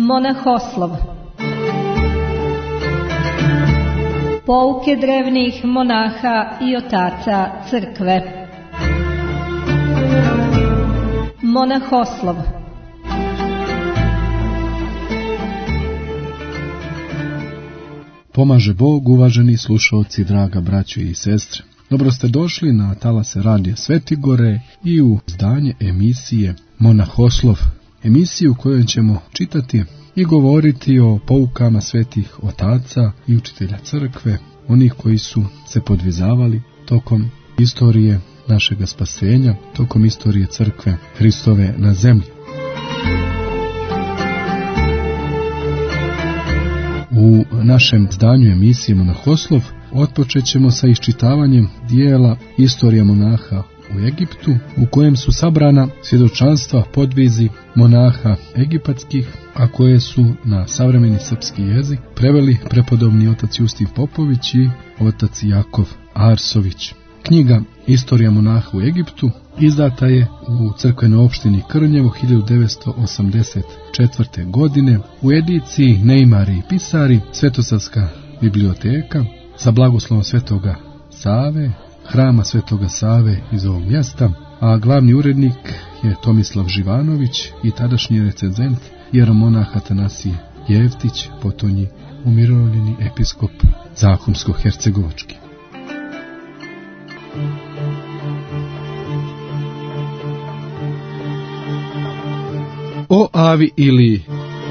Monahoslov. Pouke drevnih monaha i otaca crkve. Monahoslov. Pomaže Bog, uvaženi slušalci, draga braćo i sestre. Dobro ste došli na talase radija Svetigore i u izdanje emisije Monahoslov. Emisiju u kojoj ćemo čitati i govoriti o poukama svetih otaca i učitelja crkve, onih koji su se podvizavali tokom istorije našega spasenja, tokom istorije crkve Hristove na zemlji. U našem izdanju emisije Monahoslov otpočet ćemo sa iščitavanjem dijela Istorija monaha u Egiptu, u kojem su sabrana svjedočanstva podvizi monaha egipatskih, a koje su na savremeni srpski jezik preveli prepodobni otac Justin Popović i otac Jakov Arsović. Knjiga Istorija monaha u Egiptu izdata je u crkvenoj opštini Krnjevo 1984. godine u ediciji Neimari i pisari, Svetosavska biblioteka, sa blagoslovom Svetoga Save, hrama Svetoga Save iz ovog mjesta, a glavni urednik je Tomislav Živanović i tadašnji recenzent jeromonah Atanasije Jevtić, potonji umirovljeni episkop Zahumsko-hercegovački. O Avi Iliji.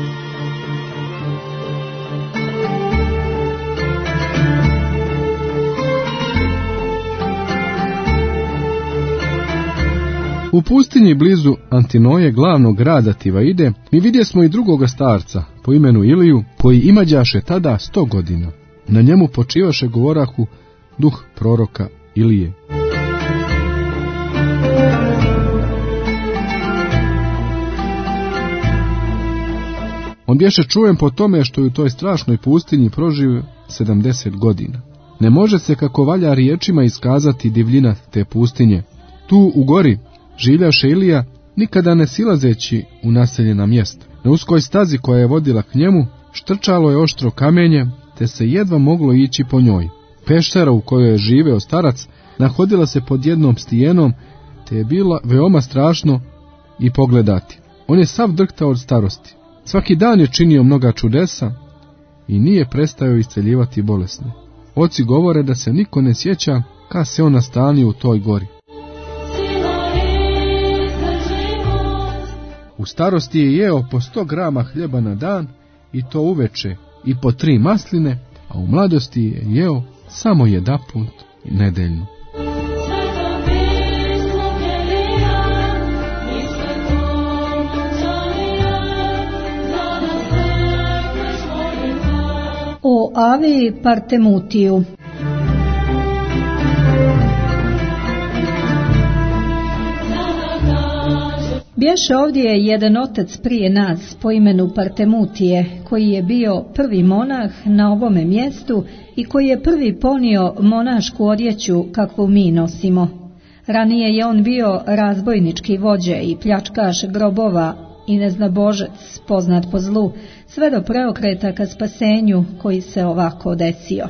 U pustinji blizu Antinoje, glavnog grada Tivaide, mi vidjesmo i drugoga starca po imenu Iliju, koji imađaše tada 100 godina. Na njemu počivaše govorahu duh proroka Ilije. On bješe čuven po tome što je u toj strašnoj pustinji proživio 70 godina. Ne može se kako valja riječima iskazati divljina te pustinje. Tu u gori življaše Ilija, nikada ne silazeći u naseljena mjesta. Na uskoj stazi koja je vodila k njemu štrčalo je oštro kamenje, te se jedva moglo ići po njoj. Peštera u kojoj je živeo starac nahodila se pod jednom stijenom, te je bilo veoma strašno i pogledati. On je sav drhtao od starosti. Svaki dan je činio mnoga čudesa i nije prestajao isceljivati bolesne. Oci govore da se niko ne sjeća kad se on nastanio u toj gori. U starosti je jeo po 100 grama hljeba na dan, i to uveče, i po 3 masline, a u mladosti je jeo samo jedanput nedeljno. O Avi Partemutiju. Bješe ovdje jedan otac prije nas po imenu Partemutije, koji je bio prvi monah na ovome mjestu i koji je prvi ponio monašku odjeću kakvu mi nosimo. Ranije je on bio razbojnički vođe i pljačkaš grobova i neznabožec, poznat po zlu, sve do preokreta ka spasenju koji se ovako desio.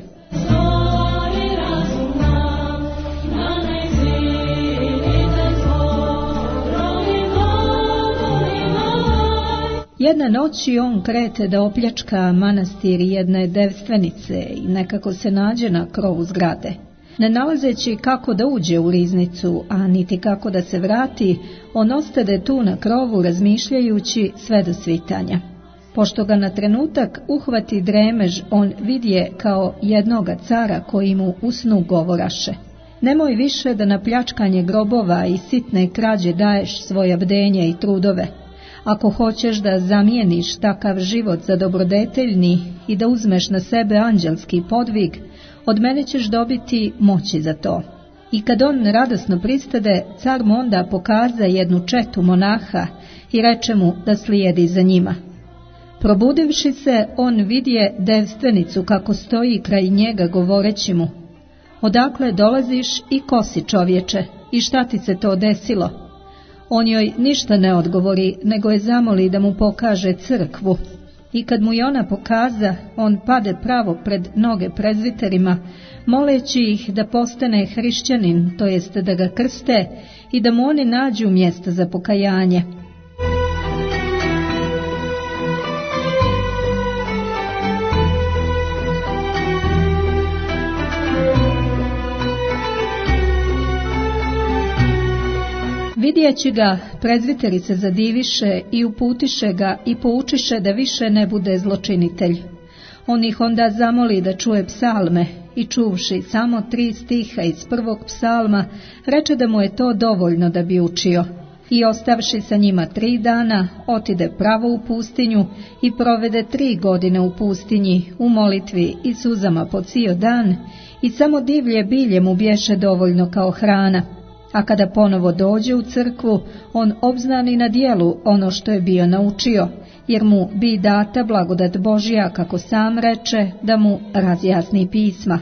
Jedne noći on krete da opljačka manastir jedne devstvenice i nekako se nađe na krovu zgrade. Ne nalazeći kako da uđe u riznicu, a niti kako da se vrati, on ostade tu na krovu razmišljajući sve do svitanja. Pošto ga na trenutak uhvati dremež, on vidje kao jednoga cara koji mu u snu govoraše: nemoj više da na pljačkanje grobova i sitne krađe daješ svoje bdenje i trudove. Ako hoćeš da zamijeniš takav život za dobrodeteljni i da uzmeš na sebe anđelski podvig, od mene ćeš dobiti moći za to. I kad on radosno pristade, car mu onda pokaza jednu četu monaha i reče mu da slijedi za njima. Probudivši se, on vidje devstvenicu kako stoji kraj njega govoreći mu: odakle dolaziš i ko si, čovječe, i šta ti se to desilo? On joj ništa ne odgovori, nego je zamoli da mu pokaže crkvu. I kad mu je ona pokaza, on pade pravo pred noge prezviterima, moleći ih da postane hrišćanin, to jest da ga krste i da mu oni nađu mjesto za pokajanje. Vidjeći ga, prezviteri se zadiviše i uputiše ga i poučiše da više ne bude zločinitelj. On ih onda zamoli da čuje psalme i čuvši samo 3 stiha iz 1. psalma, reče da mu je to dovoljno da bi učio. I ostavši sa njima 3 dana, otide pravo u pustinju i provede 3 godine u pustinji, u molitvi i suzama po cijel dan, i samo divlje bilje mu bješe dovoljno kao hrana. A kada ponovo dođe u crkvu, on obznani na djelu ono što je bio naučio, jer mu bi data blagodat Božja, kako sam reče, da mu razjasni pisma.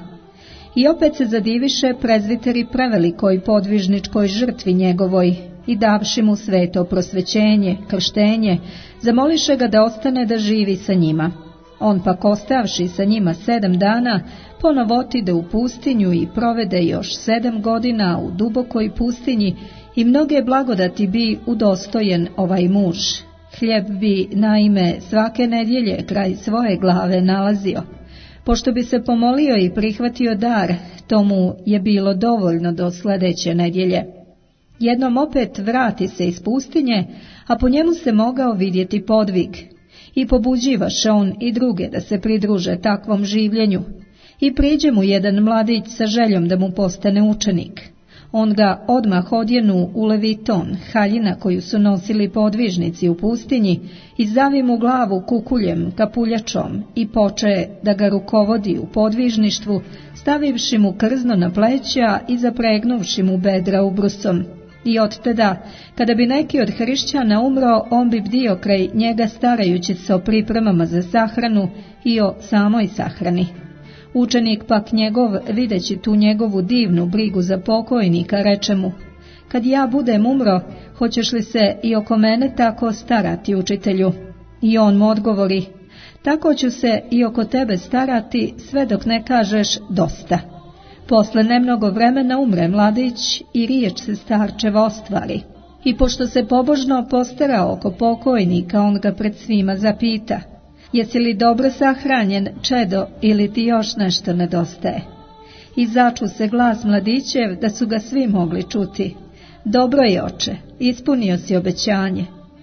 I opet se zadiviše prezviteri prevelikoj podvižničkoj žrtvi njegovoj i davši mu sveto prosvećenje, krštenje, zamoliše ga da ostane da živi sa njima. On pak ostavši sa njima 7 dana, ponovo otide u pustinju i provede još 7 godina u dubokoj pustinji i mnoge blagodati bi udostojen ovaj muž. Hljeb bi naime svake nedjelje kraj svoje glave nalazio. Pošto bi se pomolio i prihvatio dar, to mu je bilo dovoljno do sljedeće nedjelje. Jednom opet vrati se iz pustinje, a po njemu se mogao vidjeti podvig. I pobuđivaše on i druge da se pridruže takvom življenju. I priđe mu jedan mladić sa željom da mu postane učenik. On ga odmah odjenu u leviton, haljina koju su nosili podvižnici u pustinji, i zavi mu glavu kukuljem, kapuljačom, i poče da ga rukovodi u podvižništvu, stavivši mu krzno na pleća i zapregnuvši mu bedra ubrusom. I od tada, kada bi neki od hrišćana umro, on bi bdio kraj njega starajući se o pripremama za sahranu i o samoj sahrani. Učenik pak njegov, videći tu njegovu divnu brigu za pokojnika, reče mu: kad ja budem umro, hoćeš li se i oko mene tako starati, učitelju? I on mu odgovori: tako ću se i oko tebe starati sve dok ne kažeš dosta. Posle nemnogo vremena umre mladić i riječ se starčeva ostvari. I pošto se pobožno postarao oko pokojnika, on ga pred svima zapita: jesi li dobro sahranjen, čedo, ili ti još nešto nedostaje? I začu se glas mladićev da su ga svi mogli čuti: dobro je, oče, ispunio si obećanje.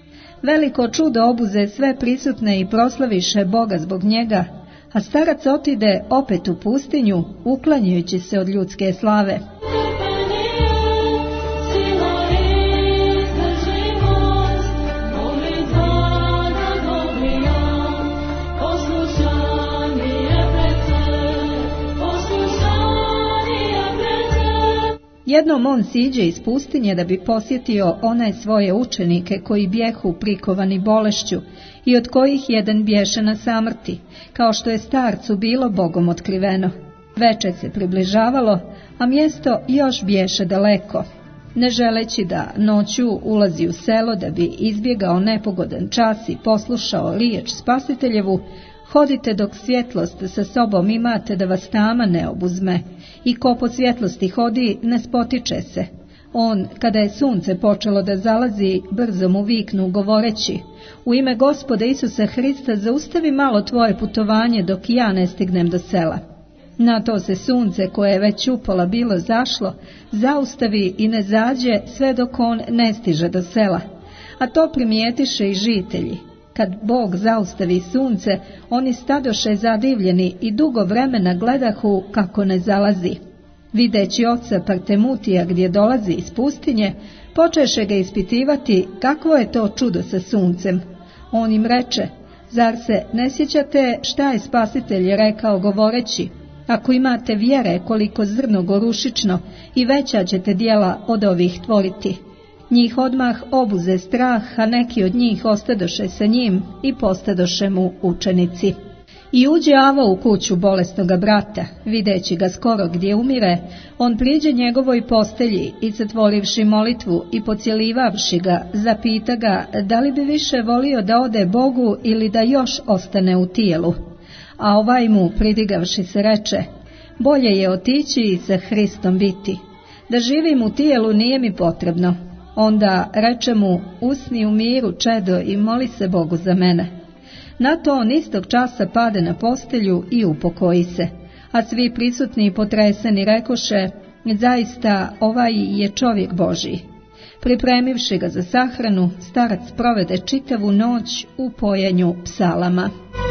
Veliko čudo obuze sve prisutne i proslaviše Boga zbog njega, a starac otide opet u pustinju, uklanjajući se od ljudske slave. Jednom on siđe iz pustinje da bi posjetio onaj svoje učenike koji bjehu prikovani bolešću i od kojih jedan bješe na samrti, kao što je starcu bilo Bogom otkriveno. Veče se približavalo, a mjesto još bješe daleko. Ne želeći da noću ulazi u selo da bi izbjegao nepogodan čas i poslušao riječ Spasiteljevu, hodite dok svjetlost sa sobom imate da vas tama ne obuzme, i ko po svjetlosti hodi ne spotiče se. On, kada je sunce počelo da zalazi, brzo mu viknu govoreći: u ime Gospoda Isusa Hrista zaustavi malo tvoje putovanje dok ja ne stignem do sela. Na to se sunce, koje je već upola bilo zašlo, zaustavi i ne zađe sve dok on ne stiže do sela. A to primijetiše i žitelji. Kad Bog zaustavi sunce, oni stadoše zadivljeni i dugo vremena gledahu kako ne zalazi. Videći oca Partemutija gdje dolazi iz pustinje, počeše ga ispitivati kakvo je to čudo sa suncem. On im reče: zar se ne sjećate šta je Spasitelj rekao govoreći: ako imate vjere koliko zrno gorušično, i veća ćete djela od ovih tvoriti. Njih odmah obuze strah, a neki od njih ostadoše sa njim i postadoše mu učenici. I uđe Ava u kuću bolesnoga brata, videći ga skoro gdje umire, on priđe njegovoj postelji i zatvorivši molitvu i pocijelivavši ga, zapita ga da li bi više volio da ode Bogu ili da još ostane u tijelu. A ovaj mu, pridigavši se, reče: bolje je otići i sa Hristom biti. Da živim u tijelu nije mi potrebno. Onda reče mu: usni u miru, čedo, i moli se Bogu za mene. Na to on istog časa pade na postelju i upokoji se, a svi prisutni potreseni rekoše: zaista ovaj je čovjek Božji. Pripremivši ga za sahranu, starac provede čitavu noć u pojenju psalama.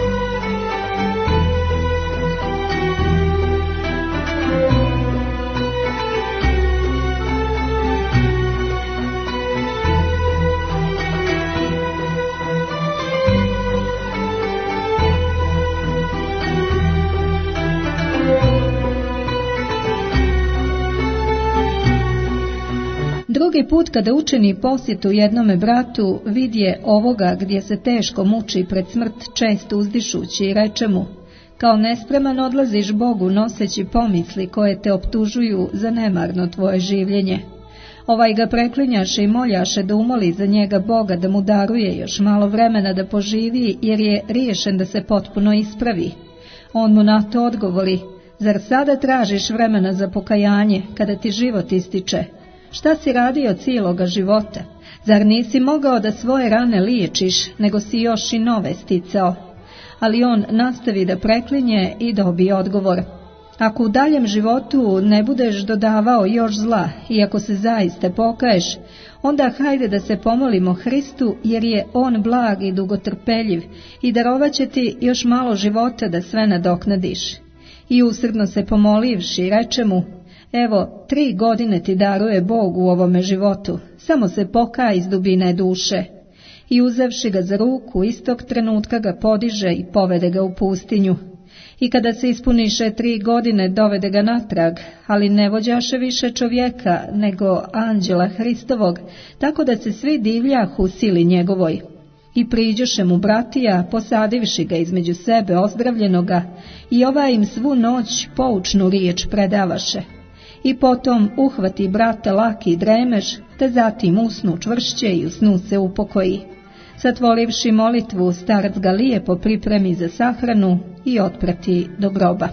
Drugi put kada učini posjetu jednome bratu, vidje ovoga gdje se teško muči pred smrt, često uzdišući, i reče mu: kao nespreman odlaziš Bogu noseći pomisli koje te optužuju za nemarno tvoje življenje. Ovaj ga preklinjaše i moljaše da umoli za njega Boga da mu daruje još malo vremena da poživi, jer je riješen da se potpuno ispravi. On mu na to odgovori: zar sada tražiš vremena za pokajanje, kada ti život ističe? Šta si radio cijeloga života? Zar nisi mogao da svoje rane liječiš, nego si još i nove sticao? Ali on nastavi da preklinje i dobije odgovor: ako u daljem životu ne budeš dodavao još zla i ako se zaista pokaješ, onda hajde da se pomolimo Hristu, jer je on blag i dugotrpeljiv i darovat će ti još malo života da sve nadoknadiš. I usrdno se pomolivši, reče mu: evo, 3 godine ti daruje Bog u ovome životu, samo se pokaj iz dubine duše. I uzevši ga za ruku, istog trenutka ga podiže i povede ga u pustinju. I kada se ispuniše 3 godine, dovede ga natrag, ali ne vođaše više čovjeka, nego anđela Hristovog, tako da se svi divljahu sili njegovoj. I priđoše mu bratija, posadivši ga između sebe ozdravljenoga, i ova im svu noć poučnu riječ predavaše. I potom uhvati brata laki dremež, te zatim usnu čvršće i usnu se upokoji. Zatvorivši molitvu, starac ga lijepo pripremi za sahranu i otprati do groba.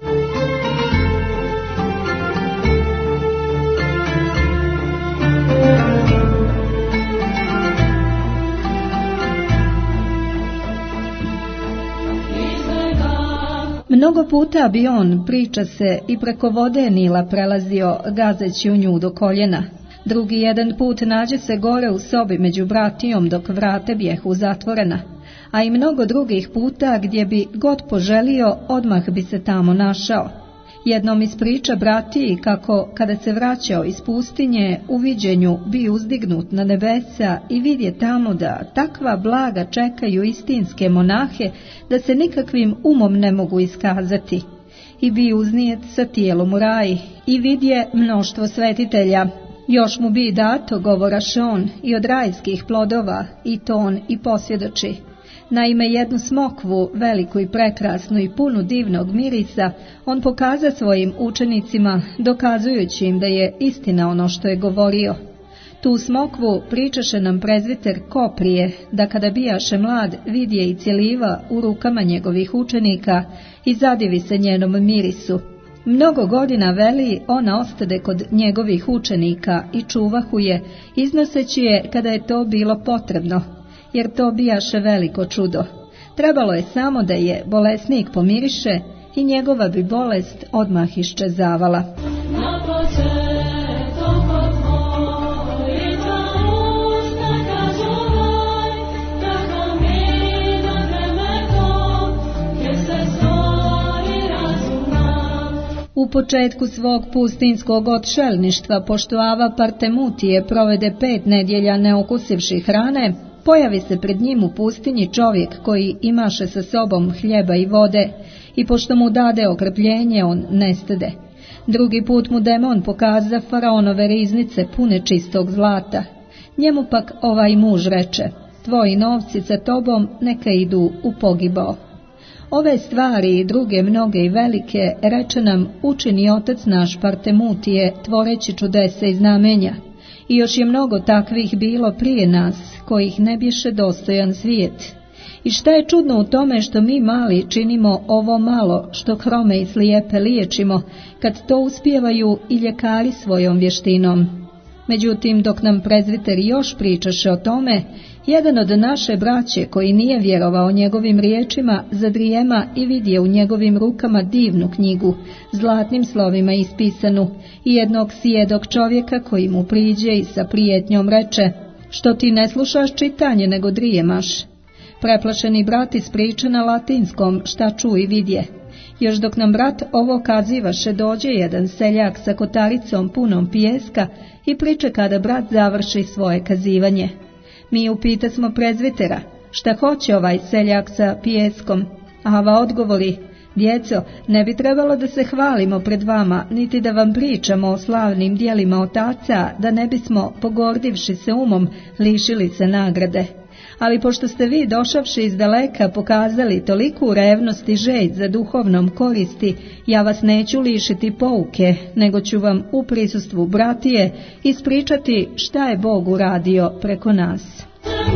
Mnogo puta bi on, priča se, i preko vode Nila prelazio, gazeći u nju do koljena. Drugi jedan put nađe se gore u sobi među bratijom dok vrate bijehu zatvorena, a i mnogo drugih puta gdje bi god poželio, odmah bi se tamo našao. Jednom ispriča bratiji kako, kada se vraćao iz pustinje, u viđenju bi uzdignut na nebesa i vidje tamo da takva blaga čekaju istinske monahe, da se nikakvim umom ne mogu iskazati. I bi uznijet sa tijelom u raj i vidje mnoštvo svetitelja. Još mu bi dato, govoraše on, i od rajskih plodova, i to on i posvjedoči. Naime, jednu smokvu, veliku i prekrasnu i punu divnog mirisa, on pokaza svojim učenicima, dokazujući im da je istina ono što je govorio. Tu smokvu pričaše nam prezviter Koprije, da kada bijaše mlad, vidje i cjeliva u rukama njegovih učenika i zadivi se njenom mirisu. Mnogo godina, veli, ona ostade kod njegovih učenika i čuvahu je, iznoseći je kada je to bilo potrebno, jer to bijaše veliko čudo. Trebalo je samo da je bolesnik pomiriše i njegova bi bolest odmah iščezavala. U početku svog pustinskog odšelništva, pošto Ava Partemutije provede 5 nedjelja ne okusivši hrane, pojavi se pred njim u pustinji čovjek koji imaše sa sobom hljeba i vode, i pošto mu dade okrpljenje, on nestade. Drugi put mu demon pokaza faraonove riznice pune čistog zlata. Njemu pak ovaj muž reče: tvoji novci sa tobom neka idu u pogibao. Ove stvari i druge mnoge i velike reče nam učini otac naš Partemutije, tvoreći čudesa i znamenja. I još je mnogo takvih bilo prije nas, kojih ne biše dostojan svijet. I šta je čudno u tome što mi mali činimo ovo malo, što hrome i slijepe liječimo, kad to uspijevaju i ljekari svojom vještinom. Međutim, dok nam prezviteri još pričaše o tome, jedan od naše braće, koji nije vjerovao njegovim riječima, zadrijema i vidje u njegovim rukama divnu knjigu, zlatnim slovima ispisanu, i jednog sjedog čovjeka koji mu priđe i sa prijetnjom reče: što ti ne slušaš čitanje, nego drijemaš? Preplašeni brat ispriča na latinskom šta ču i vidje. Još dok nam brat ovo kazivaše, dođe jedan seljak sa kotaricom punom pijeska i pričeka da brat završi svoje kazivanje. Mi upitasmo prezvitera šta hoće ovaj seljak sa pijeskom, a ova odgovori: djeco, ne bi trebalo da se hvalimo pred vama, niti da vam pričamo o slavnim djelima otaca, da ne bismo, pogordivši se umom, lišili se nagrade. Ali pošto ste vi, došavši iz daleka, pokazali toliku revnost i želj za duhovnom koristi, ja vas neću lišiti pouke, nego ću vam u prisustvu bratije ispričati šta je Bog uradio preko nas.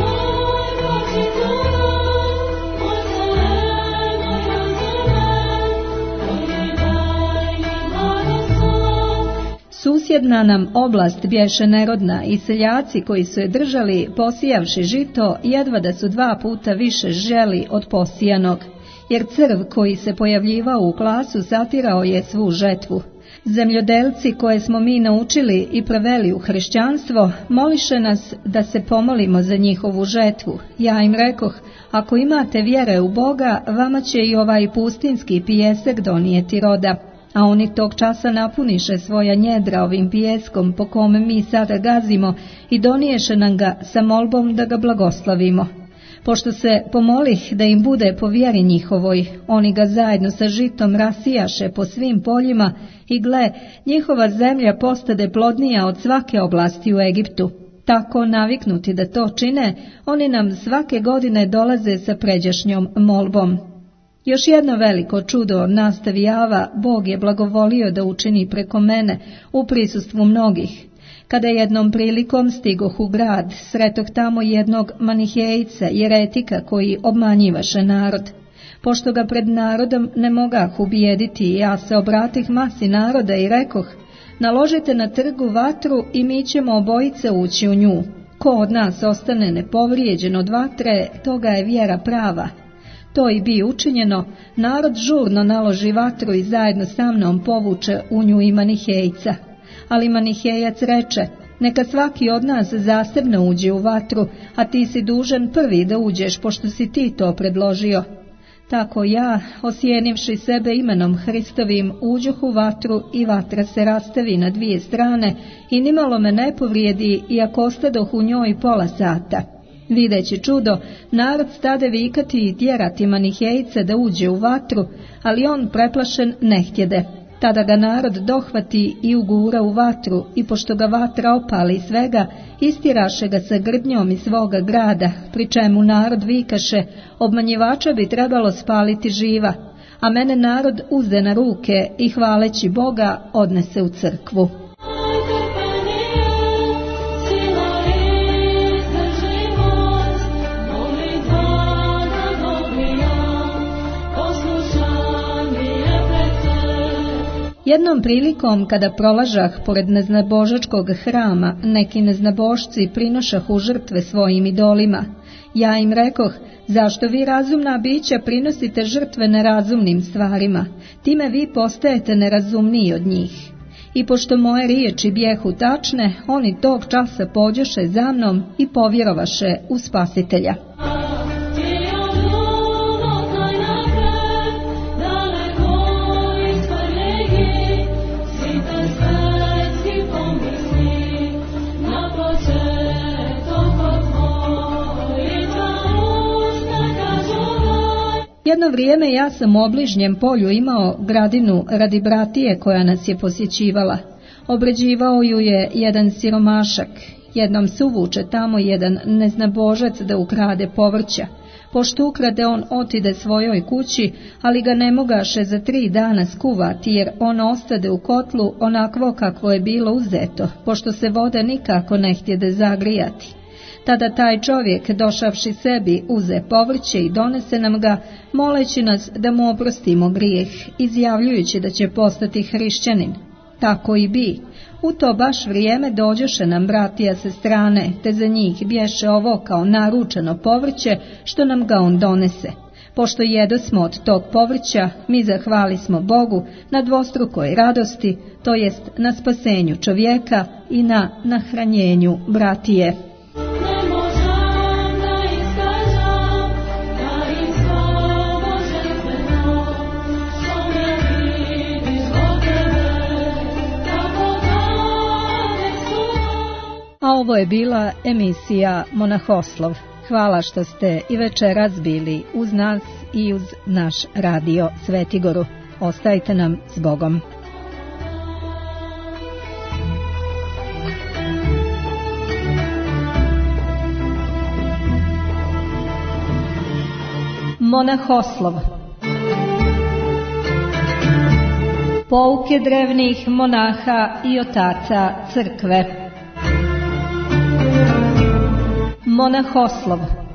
Susjedna nam oblast bješe nerodna i seljaci koji su je držali, posijavši žito, jedva da su 2 puta više želi od posijanog, jer crv koji se pojavljivao u klasu zatirao je svu žetvu. Zemljodelci koje smo mi naučili i preveli u hrišćanstvo, moliše nas da se pomolimo za njihovu žetvu. Ja im rekoh: ako imate vjere u Boga, vama će i ovaj pustinski pijesak donijeti roda. A oni tog časa napuniše svoja njedra ovim pijeskom po kome mi sada gazimo i doniješe nam ga sa molbom da ga blagoslavimo. Pošto se pomolih da im bude po vjeri njihovoj, oni ga zajedno sa žitom rasijaše po svim poljima i gle, njihova zemlja postade plodnija od svake oblasti u Egiptu. Tako naviknuti da to čine, oni nam svake godine dolaze sa pređašnjom molbom. Još jedno veliko čudo, nastavi Ava, Bog je blagovolio da učini preko mene u prisustvu mnogih. Kada jednom prilikom stigoh u grad, sretoh tamo jednog manihejca, jeretika koji obmanjivaše narod. Pošto ga pred narodom ne mogah ubijediti, ja se obratih masi naroda i rekoh: naložite na trgu vatru i mi ćemo obojice ući u nju. Ko od nas ostane nepovrijeđen od vatre, toga je vjera prava. To i bi učinjeno, narod žurno naloži vatru i zajedno sa mnom povuče u nju i manihejca. Ali manihejac reče: neka svaki od nas zasebno uđe u vatru, a ti si dužan prvi da uđeš, pošto si ti to predložio. Tako ja, osjenivši sebe imenom Hristovim, uđoh u vatru i vatra se rastavi na 2 strane i nimalo me ne povrijedi, iako ostadoh u njoj pola sata. Videći čudo, narod stade vikati i tjerati manihejca da uđe u vatru, ali on preplašen ne htjede. Tada ga narod dohvati i ugura u vatru, i pošto ga vatra opali svega, istiraše ga sa grdnjom iz svoga grada, pri čemu narod vikaše: obmanjivača bi trebalo spaliti živa, a mene narod uze na ruke i hvaleći Boga odnese u crkvu. Jednom prilikom, kada prolažah pored neznabožačkog hrama, neki neznabošci prinošahu žrtve svojim idolima. Ja im rekoh: zašto vi, razumna bića, prinosite žrtve nerazumnim stvarima? Time vi postajete nerazumniji od njih. I pošto moje riječi bjehu tačne, oni tog časa pođoše za mnom i povjerovaše u Spasitelja. Jedno vrijeme ja sam u obližnjem polju imao gradinu radi bratije koja nas je posjećivala. Obređivao ju je jedan siromašak. Jednom se uvuče tamo jedan neznabožac da ukrade povrća. Pošto ukrade, on otide svojoj kući, ali ga ne mogaše za 3 dana skuvati, jer on ostade u kotlu onakvo kakvo je bilo uzeto, pošto se voda nikako ne htjede zagrijati. Tada taj čovjek, došavši sebi, uze povrće i donese nam ga, moleći nas da mu oprostimo grijeh, izjavljujući da će postati hrišćanin. Tako i bi. U to baš vrijeme dođoše nam bratija sa strane, te za njih bješe ovo kao naručeno povrće, što nam ga on donese. Pošto jedosmo od tog povrća, mi zahvalismo Bogu na dvostrukoj radosti, to jest na spasenju čovjeka i na nahranjenju bratije. A ovo je bila emisija Monahoslov. Hvala što ste i večeras bili uz nas i uz naš radio Svetigoru. Ostajte nam s Bogom. Monahoslov. Pouke drevnih monaha i otaca crkve. Monahoslov.